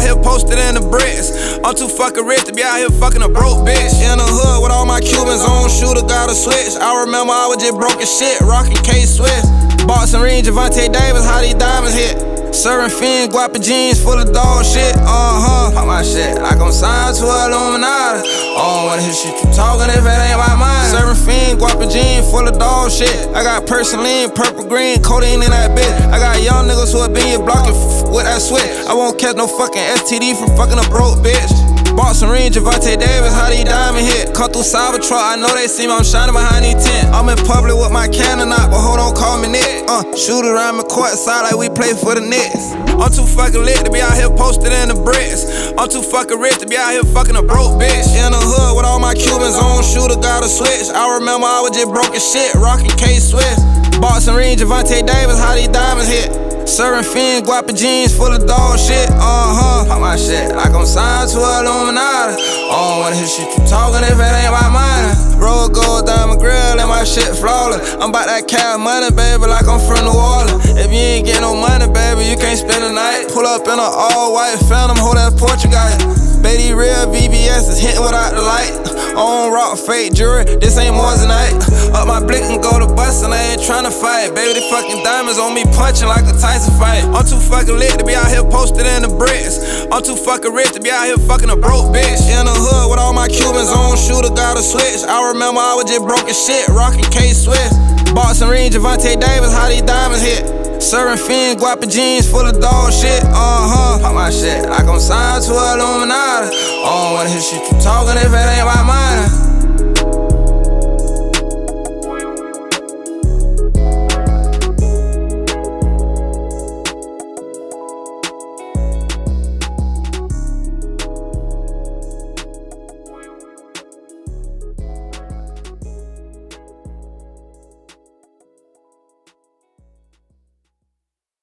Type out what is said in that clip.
out here posted in the bricks. I'm too fucking rich to be out here fucking a broke bitch. In the hood with all my Cubans on, shooter got a switch. I remember I was just broke as shit, rockin' K-Swiss. Boxing ring, Javante Davis, how these diamonds hit. Serving fiends, guapa jeans full of dog shit. Pop my shit like I'm signed to Illuminati. I don't wanna hear shit you talking if it ain't my mind. Serving fiends, guapa jeans full of dog shit. I got Persileen, purple green, codeine in that bitch. I got young niggas who have been here blocking with that switch. I won't catch no fucking STD from fucking a broke bitch. Boxing ring, Javante Davis, how these diamond hit. Come through Cybertruck, I know they see me, I'm shining behind these tents. I'm in public with my cannon out, but hold on, call me Nick. Shoot around my court side like we play for the Knicks. I'm too fucking lit to be out here posted in the bricks. I'm too fucking rich to be out here fucking a broke bitch. In the hood with all my Cubans on, shooter got a switch. I remember I was just broke as shit, rockin' K-Swiss. Boxing ring, Javante Davis, how these diamonds hit. Serving fiends, guapa jeans full of dog shit. Pop my shit like I'm signed to Illuminati. I don't wanna hear shit you talking if it ain't my mind. Roll gold, diamond grill, and my shit flawless. I'm about that cash money, baby, like I'm from New Orleans. If you ain't get no money, baby, you can't spend the night. Pull up in an all-white Phantom, hold that Portugal. Baby, real VVS is hitting without the light. I don't rock fake jewelry, this ain't Moissanite. Up my blick and go to bust and I ain't tryna fight. Baby, the fucking diamonds on me punching like a Tyson fight. I'm too fucking lit to be out here posted in the bricks. I'm too fucking rich to be out here fucking a broke bitch. In the hood with all my Cubans on, shooter got a switch. I remember I was just broke as shit, rockin' K-Swiss. Boxing ring, Javante Davis, how these diamonds hit. Serving fiends, guapa jeans full of dog shit. Pop my shit like I'm signed to Illuminati. I don't wanna hear shit you talking if it ain't my mind.